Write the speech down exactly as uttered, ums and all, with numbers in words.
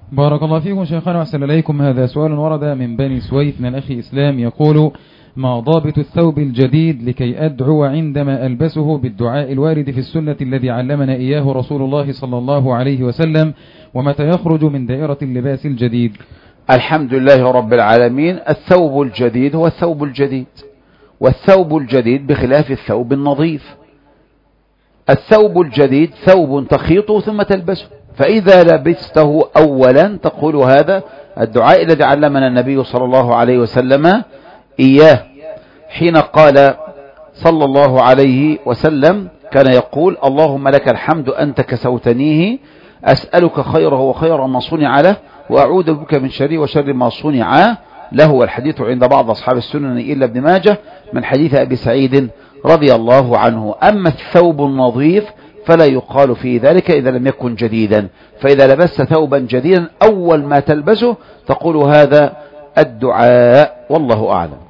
بارك الله فيكم شيخنا وأحسن إليكم. هذا سؤال ورد من بني سويف من أخي إسلام يقول: ما ضابط الثوب الجديد لكي أدعو عندما ألبسه بالدعاء الوارد في السنة الذي علمنا إياه رسول الله صلى الله عليه وسلم، ومتى يخرج من دائرة اللباس الجديد؟ الحمد لله رب العالمين. الثوب الجديد هو الثوب الجديد، والثوب الجديد بخلاف الثوب النظيف. الثوب الجديد ثوب تخيطه ثم تلبسه، فإذا لبسته أولا تقول هذا الدعاء الذي علمنا النبي صلى الله عليه وسلم إياه، حين قال صلى الله عليه وسلم كان يقول: اللهم لك الحمد أنت كسوتنيه، أسألك خيره وخير ما صنع له، وأعوذ بك من شره وشر ما صنع له. والحديث عند بعض أصحاب السنن إلا ابن ماجه من حديث أبي سعيد رضي الله عنه. أما الثوب النظيف فلا يقال فيه ذلك إذا لم يكن جديدا، فإذا لبست ثوبا جديدا أول ما تلبسه تقول هذا الدعاء، والله أعلم.